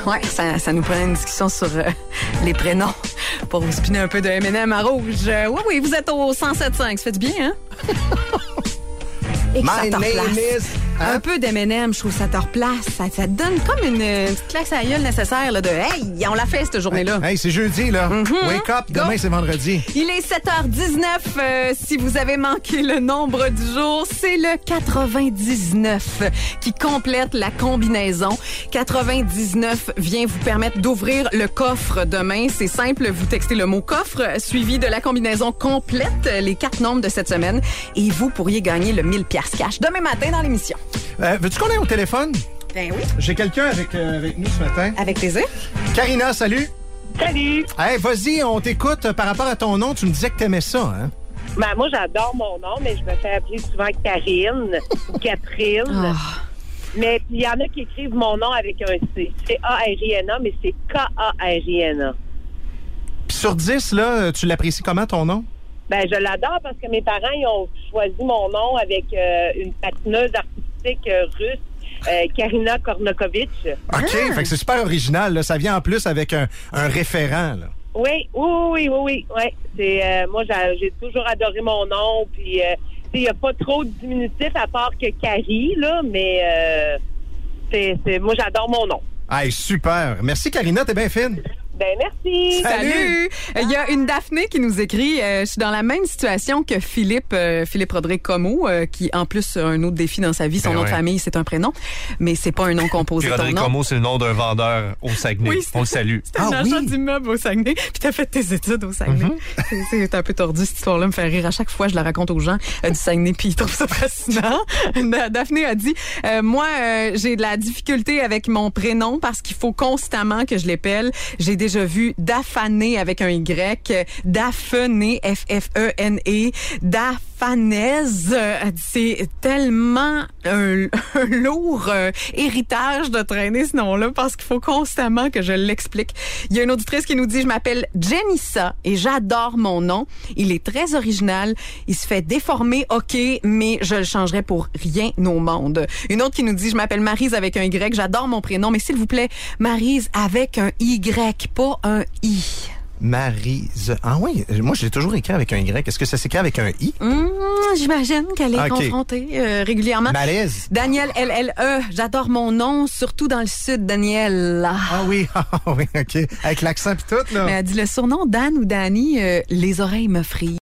Ouais, ça nous prenait une discussion sur les prénoms pour vous spinner un peu de M&M à rouge. Oui, vous êtes au 107.5. Ça fait du bien, hein? Et que My ça te name replace. is... Un peu d'M&M, je trouve que ça te replace. Ça te donne comme une petite claque à la gueule nécessaire là, de « Hey, on l'a fait cette journée-là! » Hey, c'est jeudi, là. Wake up, demain, c'est vendredi. Il est 7h19. Si vous avez manqué le nombre du jour, c'est le 99 qui complète la combinaison. 99 vient vous permettre d'ouvrir le coffre demain. C'est simple, vous textez le mot coffre suivi de la combinaison complète, les 4 nombres de cette semaine, et vous pourriez gagner le 1000$ cash demain matin dans l'émission. Veux-tu qu'on ait au téléphone? Ben oui. J'ai quelqu'un avec nous ce matin. Avec plaisir. Karina, salut. Salut! Hey, vas-y, on t'écoute par rapport à ton nom. Tu me disais que t'aimais ça, hein? Ben, moi, j'adore mon nom, mais je me fais appeler souvent Karine ou Catherine. Mais il y en a qui écrivent mon nom avec un C. C'est A-R-I-N-A, mais c'est K-A-R-I-N-A. Puis sur 10, là, tu l'apprécies comment, ton nom? Ben, je l'adore parce que mes parents, ils ont choisi mon nom avec une patineuse artistique russe, Karina Kornokovitch. OK, fait que c'est super original, là. Ça vient en plus avec un référent, là. Oui. C'est, moi, j'ai toujours adoré mon nom, puis il n'y a pas trop de diminutif à part que Carrie, là, mais moi, j'adore mon nom. Hey, super. Merci, Karina, t'es bien fine. Ben, merci. Salut! Il y a une Daphné qui nous écrit je suis dans la même situation que Philippe Rodrigue Comeau, qui en plus a un autre défi dans sa vie. Son nom de famille, c'est un prénom, mais c'est pas un nom composé. Puis Rodrigue Comeau, c'est le nom d'un vendeur au Saguenay. Oui, on le salue. C'est un agent d'immeuble au Saguenay. Puis t'as fait tes études au Saguenay. C'est un peu tordu, cette histoire-là me fait rire. À chaque fois, je la raconte aux gens du Saguenay, puis ils trouvent ça fascinant. Daphné a dit moi, j'ai de la difficulté avec mon prénom parce qu'il faut constamment que je l'épelle. J'ai déjà vu Daphané avec un Y, Daphné, F-F-E-N-E, Daphanaise. C'est tellement un lourd héritage de traîner ce nom-là parce qu'il faut constamment que je l'explique. Il y a une auditrice qui nous dit « Je m'appelle Jenissa et j'adore mon nom. Il est très original. Il se fait déformer, OK, mais je le changerais pour rien au monde. » Une autre qui nous dit « Je m'appelle Maryse avec un Y. J'adore mon prénom, mais s'il vous plaît, Maryse avec un Y, pas un I. » Maryse. Ah oui, moi, je l'ai toujours écrit avec un Y. Est-ce que ça s'écrit avec un I? J'imagine qu'elle est confrontée régulièrement. Malaise. Daniel, L-L-E. J'adore mon nom, surtout dans le sud, Daniel. Ah oui, OK. Avec l'accent pis tout, là. Mais elle dit le surnom Dan ou Danny, les oreilles me frient.